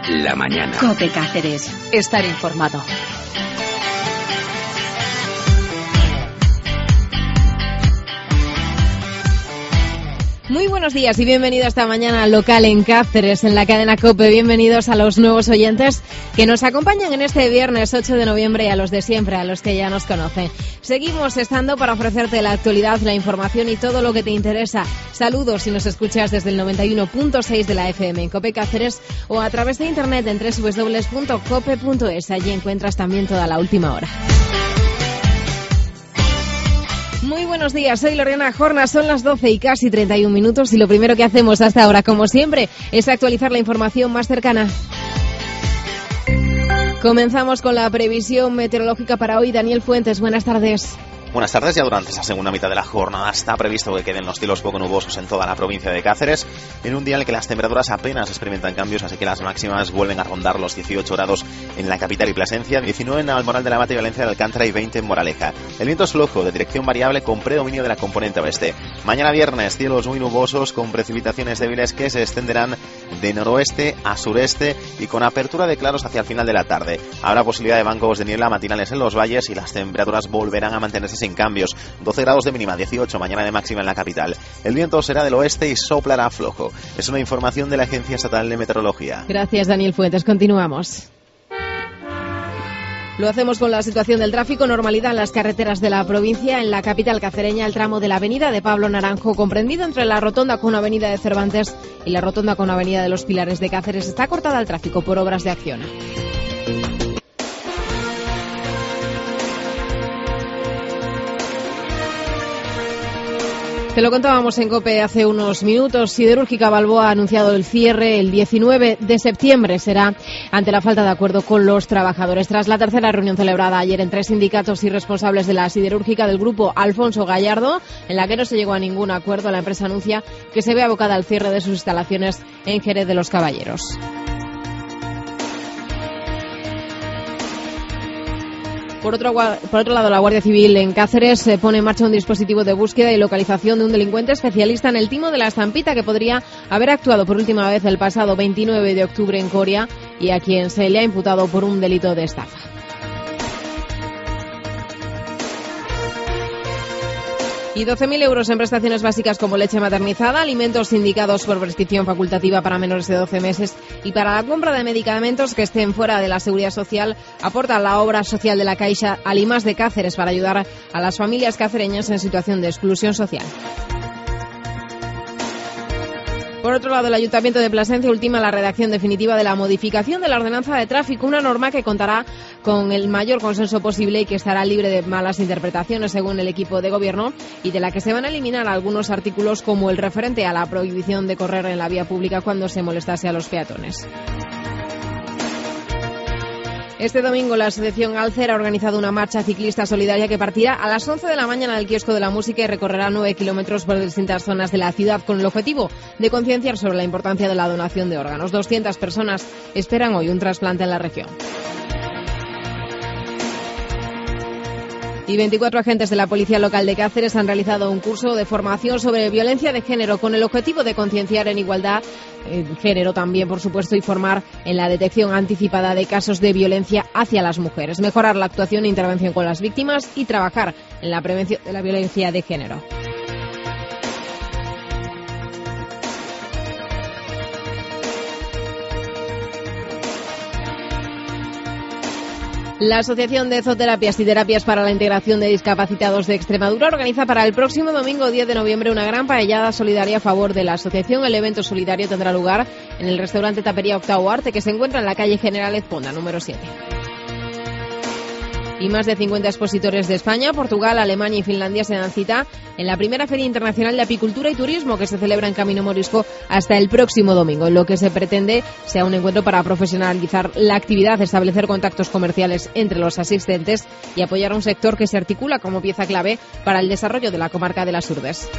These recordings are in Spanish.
la mañana. COPE Cáceres. Estar informado. Muy buenos días y bienvenido a esta mañana local en Cáceres, en la cadena COPE. Bienvenidos a los nuevos oyentes que nos acompañan en este viernes 8 de noviembre y a los de siempre, a los que ya nos conocen. Seguimos estando para ofrecerte la actualidad, la información y todo lo que te interesa. Saludos si nos escuchas desde el 91.6 de la FM en COPE Cáceres o a través de internet en www.cope.es. Allí encuentras también toda la última hora. Muy buenos días, soy Lorena Jorna, son las 12 y casi 31 minutos y lo primero que hacemos hasta ahora, como siempre, es actualizar la información más cercana. Comenzamos con la previsión meteorológica para hoy. Daniel Fuentes, buenas tardes. Buenas tardes. Ya durante esa segunda mitad de la jornada está previsto que queden los cielos poco nubosos en toda la provincia de Cáceres, en un día en el que las temperaturas apenas experimentan cambios, así que las máximas vuelven a rondar los 18 grados en la capital y Plasencia, 19 en Almoral de la Mata y Valencia de Alcántara y 20 en Moraleja. El viento es flojo, de dirección variable con predominio de la componente oeste. Mañana viernes, cielos muy nubosos con precipitaciones débiles que se extenderán de noroeste a sureste y con apertura de claros hacia el final de la tarde. Habrá posibilidad de bancos de niebla matinales en los valles y las temperaturas volverán a mantenerse sin cambios. 12 grados de mínima, 18 mañana de máxima en la capital. El viento será del oeste y soplará flojo. Es una información de la Agencia Estatal de Meteorología. Gracias, Daniel Fuentes. Continuamos. Lo hacemos con la situación del tráfico. Normalidad en las carreteras de la provincia. En la capital cacereña, el tramo de la avenida de Pablo Naranjo, comprendido entre la rotonda con avenida de Cervantes y la rotonda con avenida de los Pilares de Cáceres, está cortada al tráfico por obras de Acciona. Te lo contábamos en COPE hace unos minutos. Siderúrgica Balboa ha anunciado el cierre el 19 de septiembre. Será ante la falta de acuerdo con los trabajadores. Tras la tercera reunión celebrada ayer entre sindicatos y responsables de la siderúrgica del grupo Alfonso Gallardo, en la que no se llegó a ningún acuerdo, la empresa anuncia que se ve abocada al cierre de sus instalaciones en Jerez de los Caballeros. Por otro lado, la Guardia Civil en Cáceres pone en marcha un dispositivo de búsqueda y localización de un delincuente especialista en el timo de la estampita que podría haber actuado por última vez el pasado 29 de octubre en Coria y a quien se le ha imputado por un delito de estafa. Y 12.000 euros en prestaciones básicas como leche maternizada, alimentos indicados por prescripción facultativa para menores de 12 meses y para la compra de medicamentos que estén fuera de la Seguridad Social, aporta la obra social de la Caixa Alimas de Cáceres para ayudar a las familias cacereñas en situación de exclusión social. Por otro lado, el Ayuntamiento de Plasencia ultima la redacción definitiva de la modificación de la ordenanza de tráfico, una norma que contará con el mayor consenso posible y que estará libre de malas interpretaciones según el equipo de gobierno y de la que se van a eliminar algunos artículos como el referente a la prohibición de correr en la vía pública cuando se molestase a los peatones. Este domingo la Asociación Alcer ha organizado una marcha ciclista solidaria que partirá a las 11 de la mañana del Kiosco de la Música y recorrerá 9 kilómetros por distintas zonas de la ciudad con el objetivo de concienciar sobre la importancia de la donación de órganos. 200 personas esperan hoy un trasplante en la región. Y 24 agentes de la Policía Local de Cáceres han realizado un curso de formación sobre violencia de género con el objetivo de concienciar en igualdad género también, por supuesto, y formar en la detección anticipada de casos de violencia hacia las mujeres, mejorar la actuación e intervención con las víctimas y trabajar en la prevención de la violencia de género. La Asociación de Zooterapias y Terapias para la Integración de Discapacitados de Extremadura organiza para el próximo domingo 10 de noviembre una gran paellada solidaria a favor de la asociación. El evento solidario tendrá lugar en el restaurante Tapería Octavo Arte, que se encuentra en la calle General Ezponda, número 7. Y más de 50 expositores de España, Portugal, Alemania y Finlandia se dan cita en la primera Feria Internacional de Apicultura y Turismo que se celebra en Camino Morisco hasta el próximo domingo. Lo que se pretende sea un encuentro para profesionalizar la actividad, establecer contactos comerciales entre los asistentes y apoyar a un sector que se articula como pieza clave para el desarrollo de la comarca de las Urdes.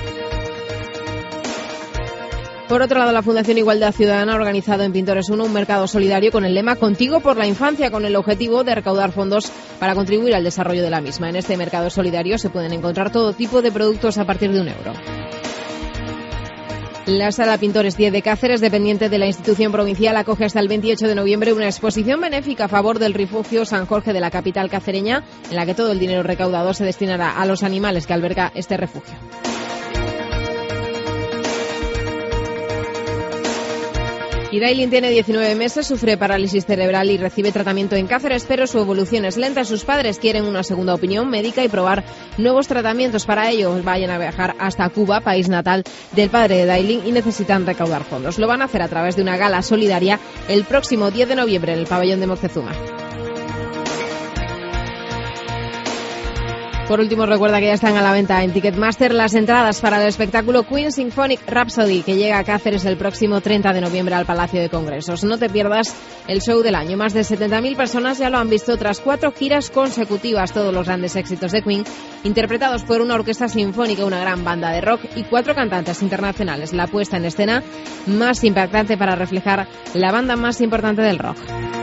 Por otro lado, la Fundación Igualdad Ciudadana ha organizado en Pintores 1 un mercado solidario con el lema Contigo por la Infancia, con el objetivo de recaudar fondos para contribuir al desarrollo de la misma. En este mercado solidario se pueden encontrar todo tipo de productos a partir de €1. La Sala Pintores 10 de Cáceres, dependiente de la institución provincial, acoge hasta el 28 de noviembre una exposición benéfica a favor del refugio San Jorge de la capital cacereña, en la que todo el dinero recaudado se destinará a los animales que alberga este refugio. Y Dailin tiene 19 meses, sufre parálisis cerebral y recibe tratamiento en Cáceres, pero su evolución es lenta. Sus padres quieren una segunda opinión médica y probar nuevos tratamientos. Para ello, vayan a viajar hasta Cuba, país natal del padre de Dailin, y necesitan recaudar fondos. Lo van a hacer a través de una gala solidaria el próximo 10 de noviembre en el pabellón de Moctezuma. Por último, recuerda que ya están a la venta en Ticketmaster las entradas para el espectáculo Queen Symphonic Rhapsody, que llega a Cáceres el próximo 30 de noviembre al Palacio de Congresos. No te pierdas el show del año. Más de 70.000 personas ya lo han visto tras 4 giras consecutivas. Todos los grandes éxitos de Queen, interpretados por una orquesta sinfónica, una gran banda de rock y 4 cantantes internacionales. La puesta en escena más impactante para reflejar la banda más importante del rock.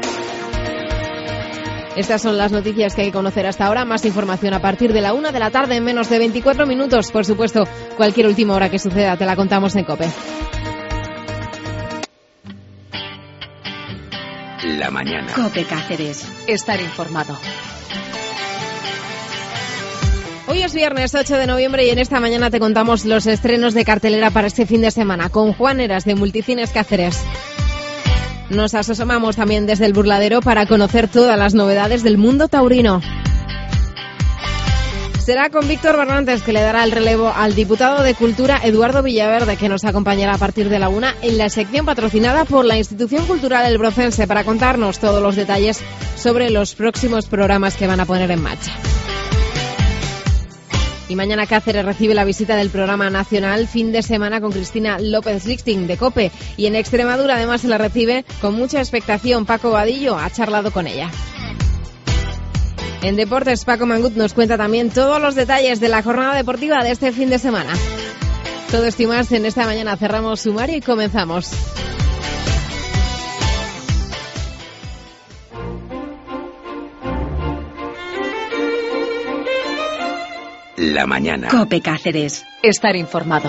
Estas son las noticias que hay que conocer hasta ahora. Más información a partir de la 1 de la tarde, en menos de 24 minutos. Por supuesto, cualquier última hora que suceda te la contamos en COPE. La mañana. COPE Cáceres. Estar informado. Hoy es viernes 8 de noviembre y en esta mañana te contamos los estrenos de cartelera para este fin de semana con Juan Heras de Multicines Cáceres. Nos asomamos también desde el Burladero para conocer todas las novedades del mundo taurino. Será con Víctor Barrantes, que le dará el relevo al diputado de Cultura Eduardo Villaverde, que nos acompañará a partir de la 1 en la sección patrocinada por la Institución Cultural El Brocense para contarnos todos los detalles sobre los próximos programas que van a poner en marcha. Y mañana Cáceres recibe la visita del programa nacional Fin de Semana con Cristina López-Lixting de COPE. Y en Extremadura además se la recibe con mucha expectación. Paco Vadillo ha charlado con ella. En deportes, Paco Mangut nos cuenta también todos los detalles de la jornada deportiva de este fin de semana. Todo esto y más en esta mañana. Cerramos sumario y comenzamos. La mañana. COPE Cáceres. Estar informado.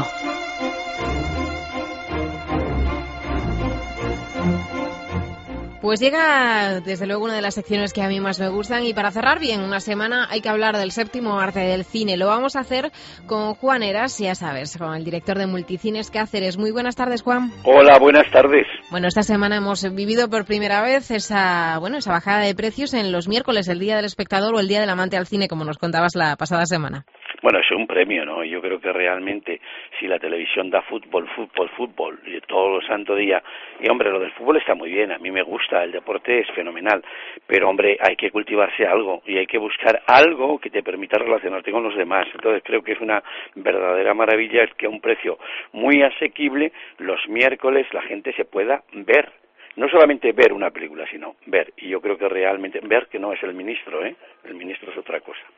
Pues llega desde luego una de las secciones que a mí más me gustan, y para cerrar bien una semana hay que hablar del séptimo arte del cine. Lo vamos a hacer con Juan Heras, ya sabes, con el director de Multicines Cáceres. Muy buenas tardes, Juan. Hola, buenas tardes. Bueno, esta semana hemos vivido por primera vez esa bajada de precios en los miércoles, el Día del Espectador o el Día del Amante al Cine, como nos contabas la pasada semana. Bueno, es un premio, ¿no? Yo creo que realmente si la televisión da fútbol, y todos los santos días, y hombre, lo del fútbol está muy bien, a mí me gusta, el deporte es fenomenal, pero hombre, hay que cultivarse algo y hay que buscar algo que te permita relacionarte con los demás. Entonces creo que es una verdadera maravilla el que a un precio muy asequible los miércoles la gente se pueda ver. No solamente ver una película, sino ver. Y yo creo que realmente ver que no es el ministro, ¿eh? El ministro es otra cosa.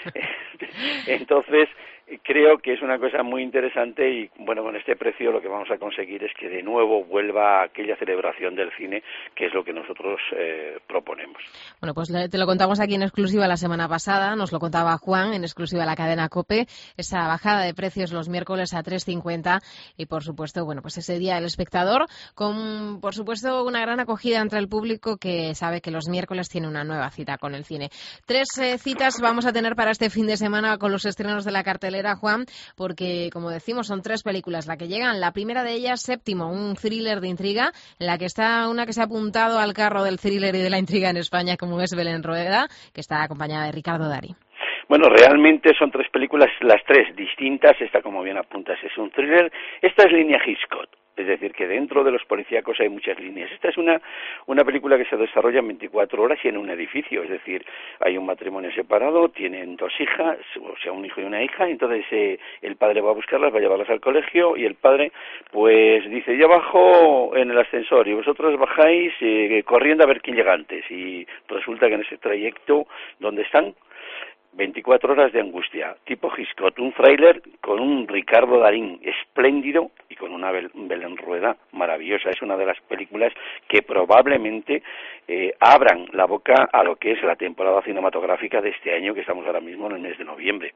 Entonces, creo que es una cosa muy interesante y, bueno, con este precio lo que vamos a conseguir es que de nuevo vuelva aquella celebración del cine, que es lo que nosotros proponemos. Bueno, pues te lo contamos aquí en exclusiva la semana pasada, nos lo contaba Juan, en exclusiva a la cadena COPE, esa bajada de precios los miércoles a 3,50 y, por supuesto, bueno, pues ese Día del Espectador, con, por supuesto, una gran acogida entre el público que sabe que los miércoles tiene una nueva cita con el cine. 3 citas vamos a tener para este fin de semana con los estrenos de la cartelera, Juan, porque, como decimos, son 3 películas las que llegan. La primera de ellas, Séptimo, un thriller de intriga, en la que está una que se ha apuntado al carro del thriller y de la intriga en España, como es Belén Rueda, que está acompañada de Ricardo Darín. Bueno, realmente son 3 películas, las 3 distintas. Esta, como bien apuntas, es un thriller. Esta es línea Hitchcock. Es decir, que dentro de los policíacos hay muchas líneas. Esta es una película que se desarrolla en 24 horas y en un edificio. Es decir, hay un matrimonio separado, tienen 2 hijas, o sea, un hijo y una hija. Entonces el padre va a buscarlas, va a llevarlas al colegio y el padre pues dice, yo bajo en el ascensor y vosotros bajáis corriendo a ver quién llega antes. Y resulta que en ese trayecto donde están, 24 horas de angustia, tipo Hitchcock, un thriller con un Ricardo Darín espléndido y con una Belén Rueda maravillosa. Es una de las películas que probablemente abran la boca a lo que es la temporada cinematográfica de este año, que estamos ahora mismo en el mes de noviembre.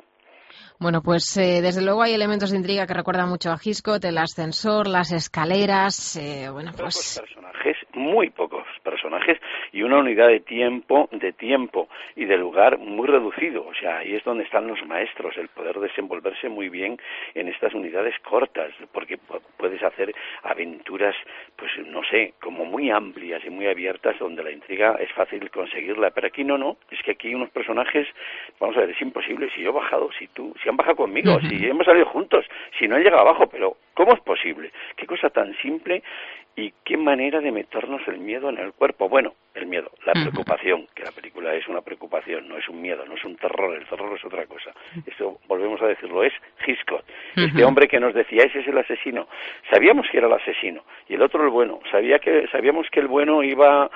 Bueno, pues desde luego hay elementos de intriga que recuerdan mucho a Hitchcock, el ascensor, las escaleras, bueno, pues... Muy pocos personajes y una unidad de tiempo y de lugar muy reducido. O sea, ahí es donde están los maestros, el poder desenvolverse muy bien en estas unidades cortas, porque puedes hacer aventuras, pues no sé, como muy amplias y muy abiertas, donde la intriga es fácil conseguirla. Pero aquí no, es que aquí unos personajes, vamos a ver, es imposible. Si yo he bajado, si han bajado conmigo, si hemos salido juntos, si no han llegado abajo, pero ¿cómo es posible? Qué cosa tan simple. ¿Y qué manera de meternos el miedo en el cuerpo? Bueno, el miedo, la preocupación, que la película es una preocupación, no es un miedo, no es un terror, el terror es otra cosa. Esto, volvemos a decirlo, es Hitchcock. Este hombre que nos decía, ese es el asesino. Sabíamos que era el asesino, y el otro el bueno. Sabíamos que el bueno iba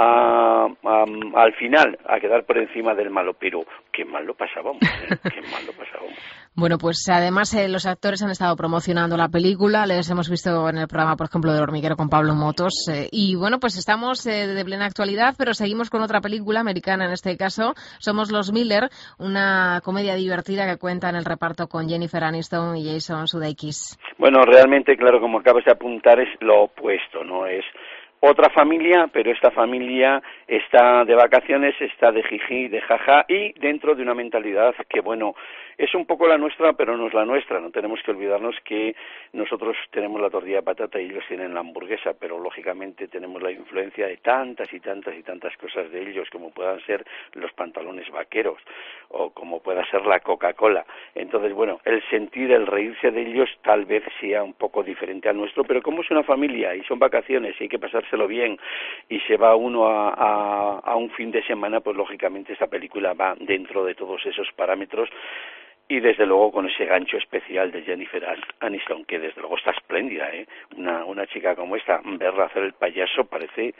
al final a quedar por encima del malo, pero qué mal lo pasábamos, qué mal lo pasábamos. Bueno, pues además los actores han estado promocionando la película, les hemos visto en el programa, por ejemplo, del Hormiguero con Pablo Motos, y bueno, pues estamos de plena actualidad, pero seguimos con otra película americana en este caso, Somos los Miller, una comedia divertida que cuenta en el reparto con Jennifer Aniston y Jason Sudeikis. Bueno, realmente, claro, como acabas de apuntar, es lo opuesto, ¿no? Es otra familia, pero esta familia está de vacaciones, está de jiji, de jaja, y dentro de una mentalidad que, bueno, es un poco la nuestra, pero no es la nuestra. No tenemos que olvidarnos que nosotros tenemos la tortilla de patata y ellos tienen la hamburguesa, pero lógicamente tenemos la influencia de tantas cosas de ellos, como puedan ser los pantalones vaqueros o como pueda ser la Coca-Cola. Entonces, bueno, el sentir, el reírse de ellos tal vez sea un poco diferente al nuestro, pero como es una familia y son vacaciones y hay que pasárselo bien y se va uno a un fin de semana, pues lógicamente esta película va dentro de todos esos parámetros. Y desde luego con ese gancho especial de Jennifer Aniston, que desde luego está espléndida, ¿eh? Una chica como esta, verla hacer el payaso parece,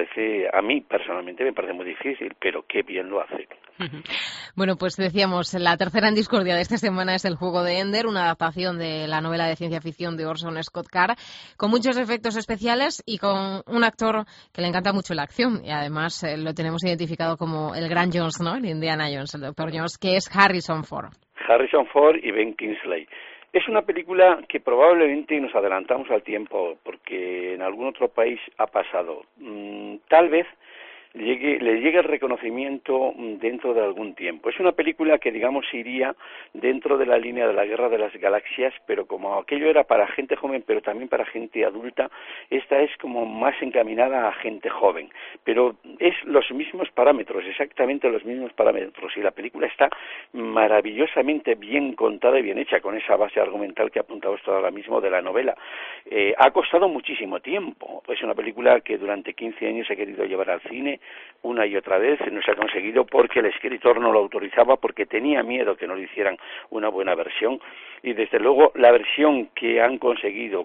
a mí personalmente me parece muy difícil, pero qué bien lo hace. Bueno, pues decíamos, la tercera en discordia de esta semana es El juego de Ender, una adaptación de la novela de ciencia ficción de Orson Scott Card, con muchos efectos especiales y con un actor que le encanta mucho la acción, y además lo tenemos identificado como el gran Jones, ¿no? El Indiana Jones, el Dr. Jones, que es Harrison Ford. Harrison Ford y Ben Kingsley. Es una película que probablemente nos adelantamos al tiempo porque en algún otro país ha pasado. Tal vez le llegue el reconocimiento dentro de algún tiempo. Es una película que, digamos, iría dentro de la línea de la Guerra de las Galaxias, pero como aquello era para gente joven, pero también para gente adulta, esta es como más encaminada a gente joven. Pero es los mismos parámetros, exactamente los mismos parámetros, y la película está maravillosamente bien contada y bien hecha, con esa base argumental que ha apuntado esto ahora mismo de la novela. Ha costado muchísimo tiempo. Es una película que durante 15 años he querido llevar al cine, una y otra vez, no se ha conseguido porque el escritor no lo autorizaba, porque tenía miedo que no le hicieran una buena versión, y desde luego la versión que han conseguido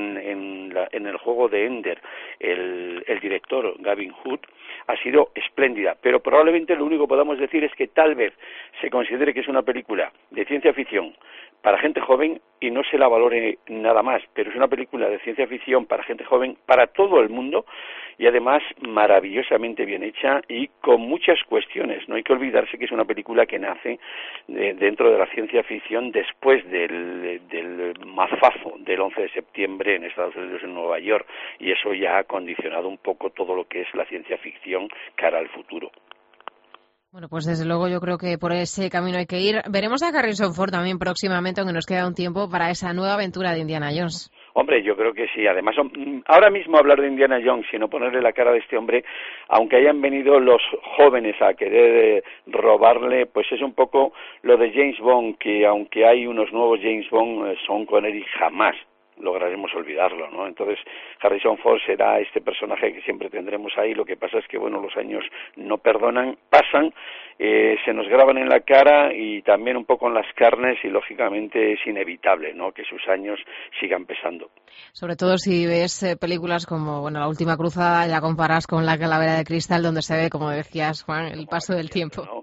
en el juego de Ender el director Gavin Hood ha sido espléndida, pero probablemente lo único que podamos decir es que tal vez se considere que es una película de ciencia ficción para gente joven y no se la valore nada más, pero es una película de ciencia ficción para gente joven, para todo el mundo, y además maravillosamente bien hecha y con muchas cuestiones. No hay que olvidarse que es una película que nace dentro de la ciencia ficción después del mazazo del 11 de septiembre en Estados Unidos, en Nueva York, y eso ya ha condicionado un poco todo lo que es la ciencia ficción cara al futuro. Bueno, pues desde luego yo creo que por ese camino hay que ir. Veremos a Harrison Ford también próximamente, aunque nos queda un tiempo para esa nueva aventura de Indiana Jones. Hombre, yo creo que sí. Además, ahora mismo hablar de Indiana Jones, sino ponerle la cara de este hombre, aunque hayan venido los jóvenes a querer robarle, pues es un poco lo de James Bond, que aunque hay unos nuevos James Bond, Sean Connery jamás lograremos olvidarlo, ¿no? Entonces Harrison Ford será este personaje que siempre tendremos ahí. Lo que pasa es que, bueno, los años no perdonan, pasan, se nos graban en la cara y también un poco en las carnes, y lógicamente es inevitable, ¿no?, que sus años sigan pesando. Sobre todo si ves películas como, bueno, La Última Cruzada, ya comparas con La Calavera de Cristal, donde se ve, como decías, Juan, el paso del tiempo, ¿no? Cómo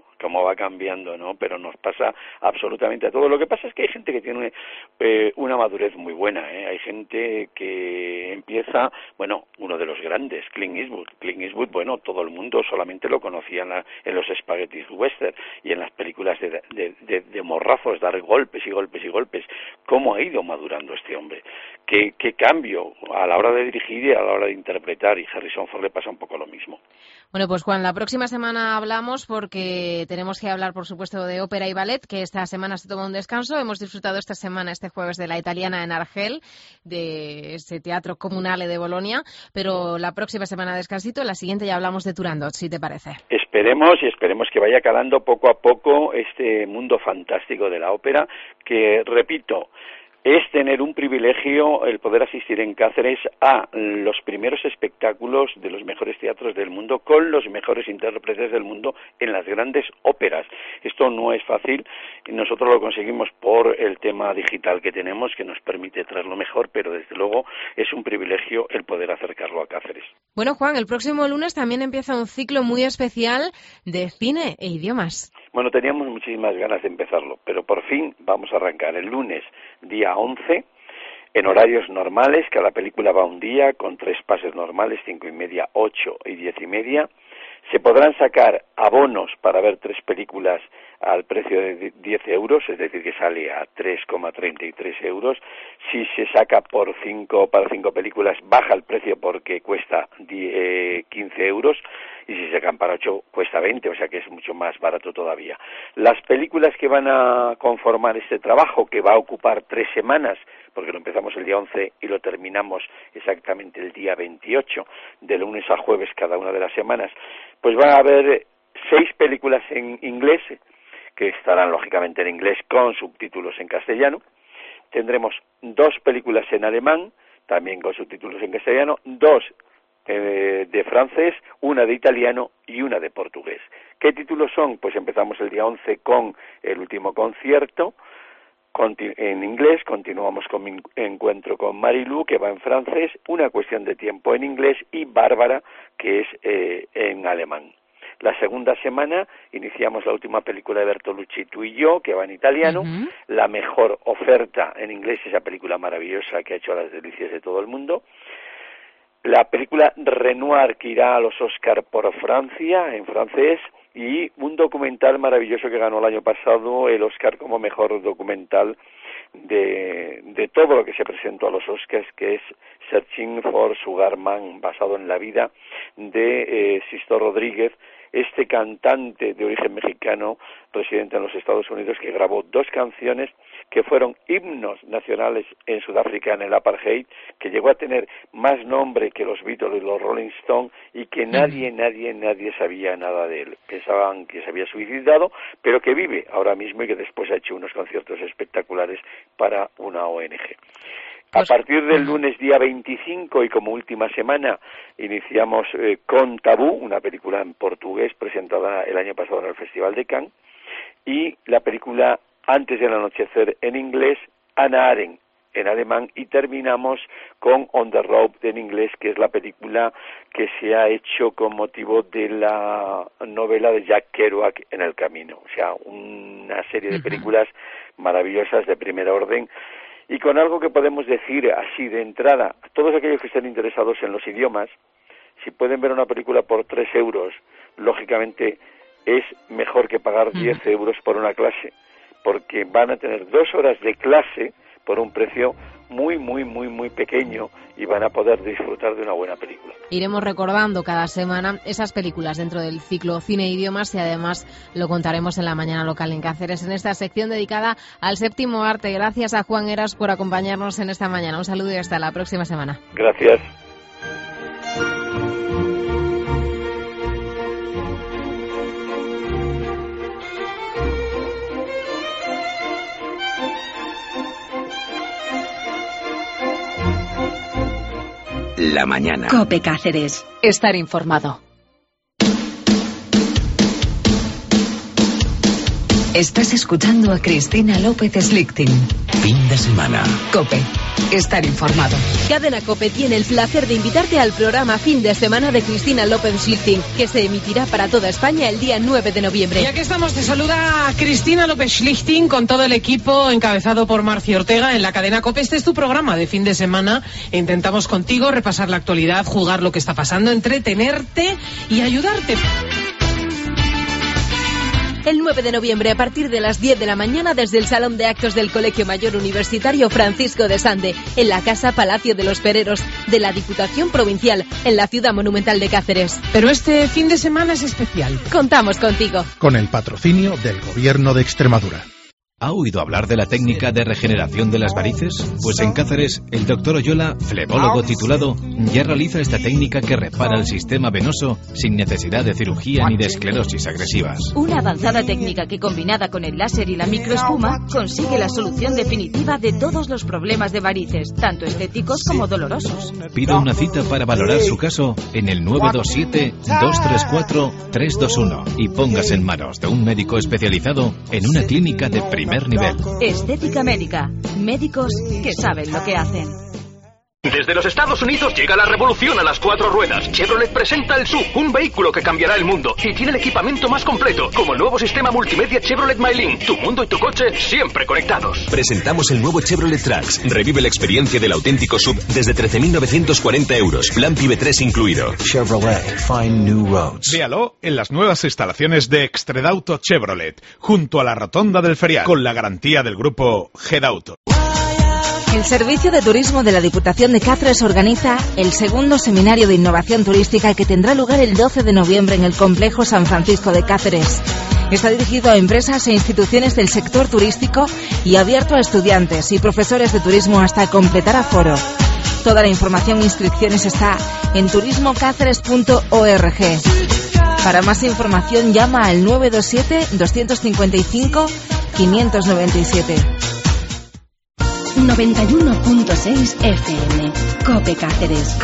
va cambiando, ¿no? Pero nos pasa absolutamente a todo. Lo que pasa es que hay gente que tiene una madurez muy buena, ¿eh? Hay gente que empieza, bueno, uno de los grandes, Clint Eastwood, bueno, todo el mundo solamente lo conocía en los spaghetti western y en las películas de morrazos, dar golpes y golpes y golpes. ¿Cómo ha ido madurando este hombre? ¿Qué cambio a la hora de dirigir y a la hora de interpretar? Y Harrison Ford le pasa un poco lo mismo. Bueno, pues Juan, la próxima semana hablamos porque tenemos que hablar, por supuesto, de ópera y ballet, que esta semana se toma un descanso. Hemos disfrutado esta semana, este jueves, de La Italiana en Argel, de ese Teatro Comunale de Bolonia, pero la próxima semana descansito, la siguiente ya hablamos de Turandot, si te parece. Esperemos que vaya calando poco a poco este mundo fantástico de la ópera, que, repito, es tener un privilegio el poder asistir en Cáceres a los primeros espectáculos de los mejores teatros del mundo con los mejores intérpretes del mundo en las grandes óperas. Esto no es fácil y nosotros lo conseguimos por el tema digital que tenemos, que nos permite traerlo mejor, pero desde luego es un privilegio el poder acercarlo a Cáceres. Bueno, Juan, el próximo lunes también empieza un ciclo muy especial de cine e idiomas. Bueno, teníamos muchísimas ganas de empezarlo, pero por fin vamos a arrancar el lunes, día 11, en horarios normales. Cada película va un día, con 3 pases normales, 5:30, 8 y 10:30. Se podrán sacar abonos para ver 3 películas al precio de 10 euros, es decir, que sale a 3,33 euros. Si se saca para 5 películas, baja el precio porque cuesta 15 euros. Y si se sacan para 8, cuesta 20, o sea que es mucho más barato todavía. Las películas que van a conformar este trabajo, que va a ocupar 3 semanas, porque lo empezamos el día 11 y lo terminamos exactamente el día 28, de lunes a jueves cada una de las semanas, pues van a haber 6 películas en inglés, que estarán lógicamente en inglés con subtítulos en castellano. Tendremos 2 películas en alemán, también con subtítulos en castellano, 2 de francés, una de italiano y una de portugués. ¿Qué títulos son? Pues empezamos el día 11 con El último concierto, en inglés, continuamos con Mi encuentro con Marilou, que va en francés, Una cuestión de tiempo en inglés y Bárbara, que es en alemán. La segunda semana iniciamos la última película de Bertolucci, Tú y yo, que va en italiano. Uh-huh. La mejor oferta en inglés, esa película maravillosa que ha hecho las delicias de todo el mundo. La película Renoir, que irá a los Oscar por Francia, en francés, y un documental maravilloso que ganó el año pasado el Oscar como mejor documental de todo lo que se presentó a los Oscars, que es Searching for Sugar Man, basado en la vida de Sisto Rodríguez, este cantante de origen mexicano residente en los Estados Unidos, que grabó 2 canciones que fueron himnos nacionales en Sudáfrica en el apartheid, que llegó a tener más nombre que los Beatles y los Rolling Stones, y que nadie sabía nada de él. Pensaban que se había suicidado, pero que vive ahora mismo y que después ha hecho unos conciertos espectaculares para una ONG. A partir del lunes día 25 y como última semana iniciamos con Tabú, una película en portugués presentada el año pasado en el Festival de Cannes, y la película Antes del anochecer en inglés, Hannah Arendt en alemán, y terminamos con On the Road en inglés, que es la película que se ha hecho con motivo de la novela de Jack Kerouac, En el camino. O sea, una serie de películas maravillosas de primer orden. Y con algo que podemos decir así de entrada, todos aquellos que estén interesados en los idiomas, si pueden ver una película por 3 euros, lógicamente es mejor que pagar 10 euros por una clase, porque van a tener 2 horas de clase por un precio muy pequeño y van a poder disfrutar de una buena película. Iremos recordando cada semana esas películas dentro del ciclo Cine e Idiomas, y además lo contaremos en la mañana local en Cáceres, en esta sección dedicada al séptimo arte. Gracias a Juan Heras por acompañarnos en esta mañana. Un saludo y hasta la próxima semana. Gracias. La mañana. COPE Cáceres. Estar informado. Estás escuchando a Cristina López Slichting. Fin de semana. COPE. estar informado. Cadena COPE tiene el placer de invitarte al programa Fin de Semana de Cristina López Schlichting, que se emitirá para toda España el día 9 de noviembre. Y aquí estamos, te saluda Cristina López Schlichting con todo el equipo encabezado por Marci Ortega en la Cadena COPE. Este es tu programa de fin de semana. Intentamos contigo repasar la actualidad, jugar lo que está pasando, entretenerte y ayudarte. El 9 de noviembre, a partir de las 10 de la mañana, desde el Salón de Actos del Colegio Mayor Universitario Francisco de Sande, en la Casa Palacio de los Pereros de la Diputación Provincial, en la Ciudad Monumental de Cáceres. Pero este fin de semana es especial. Contamos contigo. Con el patrocinio del Gobierno de Extremadura. ¿Ha oído hablar de la técnica de regeneración de las varices? Pues en Cáceres, el doctor Oyola, flebólogo titulado, ya realiza esta técnica que repara el sistema venoso sin necesidad de cirugía ni de esclerosis agresivas. Una avanzada técnica que, combinada con el láser y la microespuma, consigue la solución definitiva de todos los problemas de varices, tanto estéticos como dolorosos. Pida una cita para valorar su caso en el 927-234-321 y póngase en manos de un médico especializado en una clínica de primer nivel. Estética médica. Médicos que saben lo que hacen. Desde los Estados Unidos llega la revolución a las 4 ruedas. Chevrolet presenta el SUV, un vehículo que cambiará el mundo y tiene el equipamiento más completo, como el nuevo sistema multimedia Chevrolet MyLink. Tu mundo y tu coche siempre conectados. Presentamos el nuevo Chevrolet Trax. Revive la experiencia del auténtico SUV desde 13.940 euros. Plan PIB 3 incluido. Chevrolet, find new roads. Véalo en las nuevas instalaciones de Extredauto Chevrolet, junto a la rotonda del Ferial, con la garantía del grupo Gedauto. El Servicio de Turismo de la Diputación de Cáceres organiza el segundo seminario de innovación turística que tendrá lugar el 12 de noviembre en el Complejo San Francisco de Cáceres. Está dirigido a empresas e instituciones del sector turístico y abierto a estudiantes y profesores de turismo hasta completar aforo. Toda la información e inscripciones está en turismocáceres.org. Para más información llama al 927-255-597. 91.6 FM. COPE Cáceres.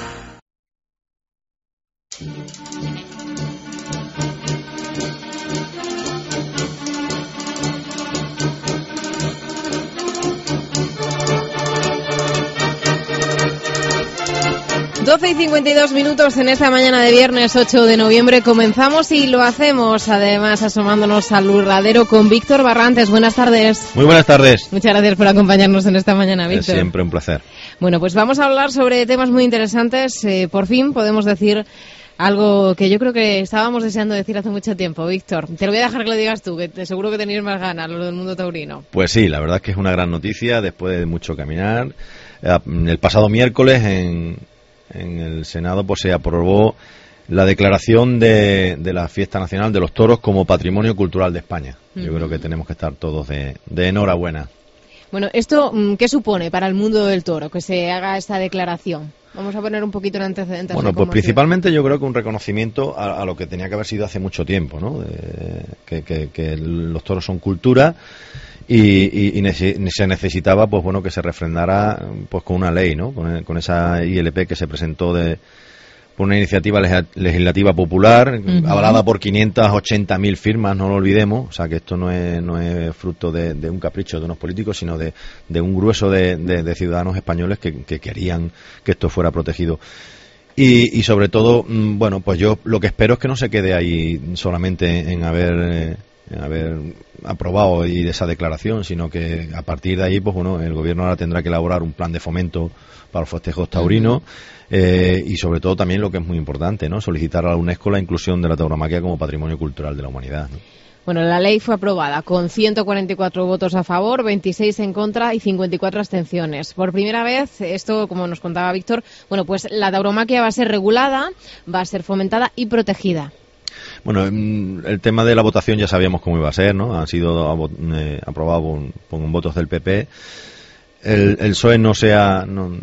Doce y 52 minutos en esta mañana de viernes 8 de noviembre. Comenzamos y lo hacemos además asomándonos al Urradero con Víctor Barrantes. Buenas tardes. Muy buenas tardes. Muchas gracias por acompañarnos en esta mañana, Víctor. Es siempre un placer. Bueno, pues vamos a hablar sobre temas muy interesantes. Por fin podemos decir algo que yo creo que estábamos deseando decir hace mucho tiempo, Víctor. Te lo voy a dejar que lo digas tú, que seguro que tenéis más ganas, lo del mundo taurino. Pues sí, la verdad es que es una gran noticia después de mucho caminar. El pasado miércoles en el Senado pues se aprobó la declaración de la Fiesta Nacional de los Toros como Patrimonio Cultural de España. Yo creo que tenemos que estar todos de enhorabuena. Bueno, ¿esto qué supone para el mundo del toro que se haga esta declaración? Vamos a poner un poquito en antecedentes. Bueno, pues principalmente yo creo que un reconocimiento a lo que tenía que haber sido hace mucho tiempo, ¿no? Que los toros son cultura y se necesitaba, pues bueno, que se refrendara pues con una ley, ¿no? Con esa ILP que se presentó por una iniciativa legislativa popular, avalada por 580.000 firmas, no lo olvidemos. O sea, que esto no es fruto de un capricho de unos políticos, sino de un grueso de ciudadanos españoles que querían que esto fuera protegido. Y sobre todo, bueno, pues yo lo que espero es que no se quede ahí solamente en haber aprobado esa declaración, sino que a partir de ahí, pues bueno, el gobierno ahora tendrá que elaborar un plan de fomento para los festejos taurinos. Y sobre todo también lo que es muy importante, ¿no? Solicitar a la UNESCO la inclusión de la tauromaquia como patrimonio cultural de la humanidad, ¿no? Bueno, la ley fue aprobada con 144 votos a favor, 26 en contra y 54 abstenciones. Por primera vez, esto, como nos contaba Víctor, bueno, pues la tauromaquia va a ser regulada, va a ser fomentada y protegida. Bueno, el tema de la votación ya sabíamos cómo iba a ser, ¿no? Ha sido aprobado con votos del PP. El PSOE no se ha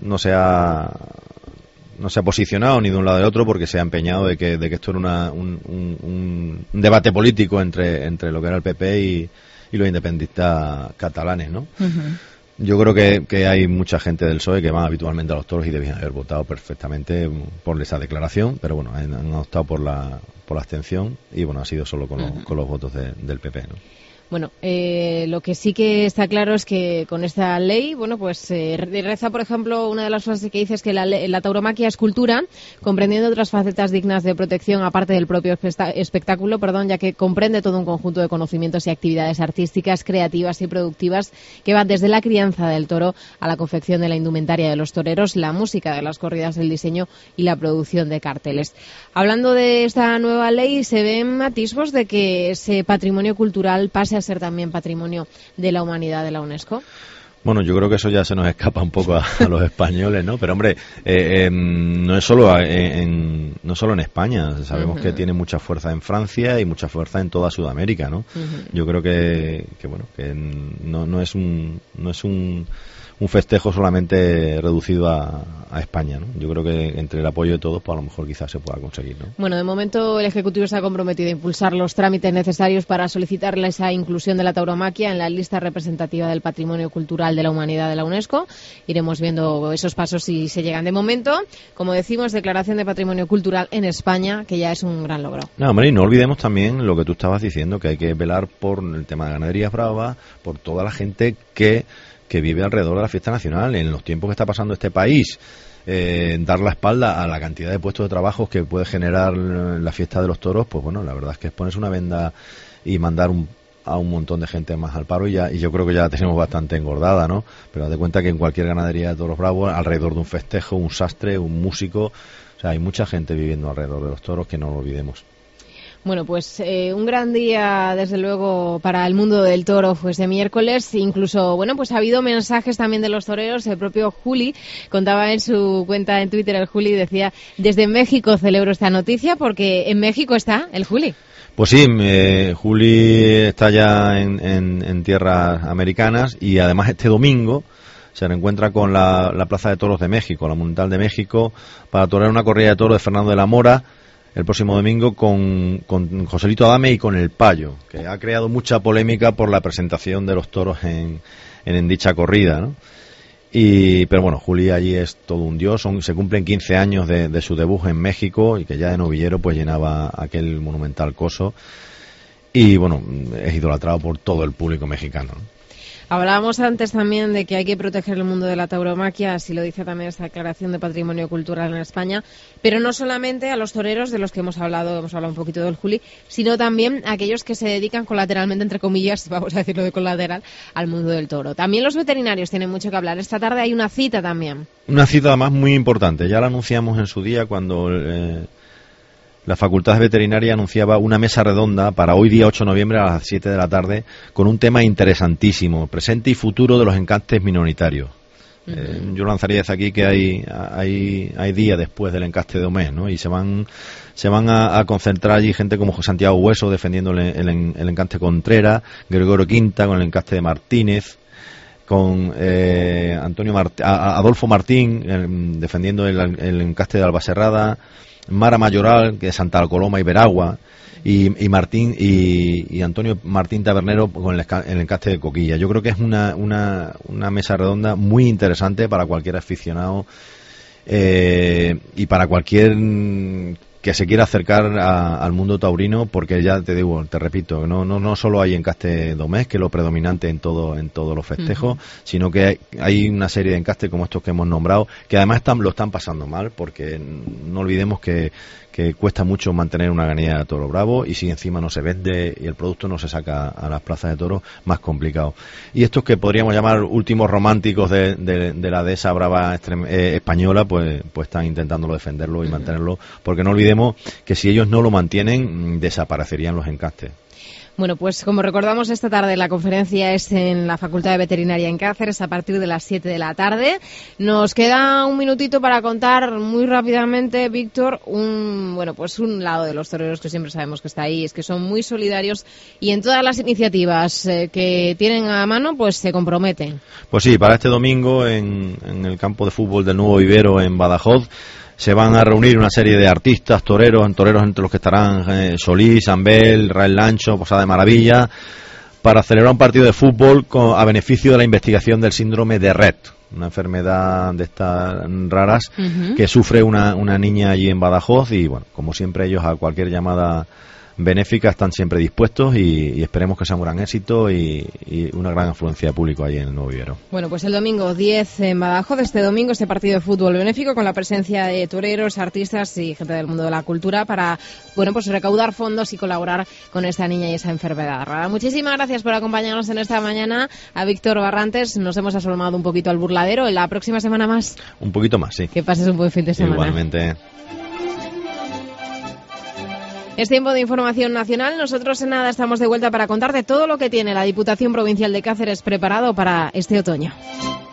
posicionado ni de un lado ni de otro, porque se ha empeñado de que esto era un debate político entre lo que era el PP y los independentistas catalanes, ¿no? Yo creo que hay mucha gente del PSOE que va habitualmente a los toros y debían haber votado perfectamente por esa declaración, pero bueno, han optado por la abstención y bueno, ha sido solo con los votos del PP, ¿no? Bueno, lo que sí que está claro es que con esta ley, bueno, pues reza, por ejemplo, una de las frases que dice es que la tauromaquia es cultura, comprendiendo otras facetas dignas de protección aparte del propio espectáculo, ya que comprende todo un conjunto de conocimientos y actividades artísticas, creativas y productivas que van desde la crianza del toro a la confección de la indumentaria de los toreros, la música de las corridas, el diseño y la producción de carteles. Hablando de esta nueva ley, se ven atisbos de que ese patrimonio cultural pase a ser también patrimonio de la humanidad de la UNESCO. Bueno, yo creo que eso ya se nos escapa un poco a los españoles, ¿no? Pero hombre, no es solo no solo en España. Sabemos que tiene mucha fuerza en Francia y mucha fuerza en toda Sudamérica, ¿no? Yo creo que no es un festejo solamente reducido a España, ¿no? Yo creo que entre el apoyo de todos, pues a lo mejor quizás se pueda conseguir, ¿no? Bueno, de momento el Ejecutivo se ha comprometido a impulsar los trámites necesarios para solicitarle esa inclusión de la tauromaquia en la lista representativa del patrimonio cultural de la humanidad de la UNESCO. Iremos viendo esos pasos si se llegan. De momento, como decimos, declaración de patrimonio cultural en España, que ya es un gran logro. No, hombre, y no olvidemos también lo que tú estabas diciendo, que hay que velar por el tema de ganaderías bravas, por toda la gente que vive alrededor de la fiesta nacional. En los tiempos que está pasando este país, dar la espalda a la cantidad de puestos de trabajo que puede generar la fiesta de los toros, pues bueno, la verdad es que es ponerse una venda y mandar a un montón de gente más al paro, y yo creo que ya la tenemos bastante engordada, ¿no? Pero haz de cuenta que en cualquier ganadería de toros bravos, alrededor de un festejo, un sastre, un músico, o sea, hay mucha gente viviendo alrededor de los toros, que no lo olvidemos. Bueno, pues un gran día, desde luego, para el mundo del toro fue ese miércoles. Incluso, bueno, pues ha habido mensajes también de los toreros. El propio Juli contaba en su cuenta en Twitter, el Juli decía: desde México celebro esta noticia, porque en México está el Juli. Pues sí, Juli está ya en tierras americanas, y además este domingo se reencuentra con la Plaza de Toros de México, la Monumental de México, para torear una corrida de toros de Fernando de la Mora el próximo domingo con Joselito Adame y con El Payo, que ha creado mucha polémica por la presentación de los toros en dicha corrida, ¿no? Pero bueno, Juli allí es todo un dios. Se cumplen 15 años de su debut en México, y que ya de novillero pues llenaba aquel monumental coso, y bueno, es idolatrado por todo el público mexicano, ¿no? Hablábamos antes también de que hay que proteger el mundo de la tauromaquia, así lo dice también esta declaración de patrimonio cultural en España, pero no solamente a los toreros, de los que hemos hablado un poquito del Juli, sino también a aquellos que se dedican colateralmente, entre comillas, vamos a decirlo de colateral, al mundo del toro. También los veterinarios tienen mucho que hablar. Esta tarde hay una cita también. Una cita además muy importante. Ya la anunciamos en su día cuando la Facultad de Veterinaria anunciaba una mesa redonda para hoy día 8 de noviembre a las 7 de la tarde, con un tema interesantísimo: presente y futuro de los encastes minoritarios. Yo lanzaría desde aquí que hay días después del encaste de Omés, ¿no? Y se van a concentrar allí gente como Santiago Hueso defendiendo el encaste Contreras, Gregorio Quinta con el encaste de Martínez, con Adolfo Martín defendiendo el encaste de Albacerrada, Mara Mayoral, que es Santa Coloma y Veragua, y Martín y Antonio Martín Tabernero con el encaste de Coquilla. Yo creo que es una mesa redonda muy interesante para cualquier aficionado y para cualquier que se quiera acercar al mundo taurino, porque ya te digo, te repito, no solo hay encaste domés, que es lo predominante en todos los festejos, sino que hay una serie de encastes como estos que hemos nombrado, que además lo están pasando mal, porque no olvidemos que cuesta mucho mantener una ganadería de toro bravo, y si encima no se vende y el producto no se saca a las plazas de toros, más complicado. Y estos que podríamos llamar últimos románticos de la dehesa brava española, pues están intentándolo defenderlo y mantenerlo, porque no olvidemos que si ellos no lo mantienen, desaparecerían los encastes. Bueno, pues como recordamos, esta tarde la conferencia es en la Facultad de Veterinaria en Cáceres a partir de las 7 de la tarde. Nos queda un minutito para contar muy rápidamente, Víctor, un lado de los toreros que siempre sabemos que está ahí, es que son muy solidarios y en todas las iniciativas que tienen a mano, pues se comprometen. Pues sí, para este domingo en el campo de fútbol del Nuevo Vivero en Badajoz se van a reunir una serie de artistas, toreros entre los que estarán Solís, Ambel, Rael Lancho, Posada de Maravilla, para celebrar un partido de fútbol a beneficio de la investigación del síndrome de Rett, una enfermedad de estas raras que sufre una niña allí en Badajoz. Y bueno, como siempre, ellos a cualquier llamada benéficas están siempre dispuestos y esperemos que sea un gran éxito y una gran afluencia de público ahí en el Nuevo Vivero. Bueno, pues el domingo 10 en Badajoz, este domingo, este partido de fútbol benéfico con la presencia de toreros, artistas y gente del mundo de la cultura para, bueno, pues recaudar fondos y colaborar con esta niña y esa enfermedad rara. Muchísimas gracias por acompañarnos en esta mañana. A Víctor Barrantes, nos hemos asomado un poquito al burladero. En la próxima semana más. Un poquito más, sí. Que pases un buen fin de semana. Igualmente. Es tiempo de información nacional. Nosotros en nada estamos de vuelta para contarte todo lo que tiene la Diputación Provincial de Cáceres preparado para este otoño.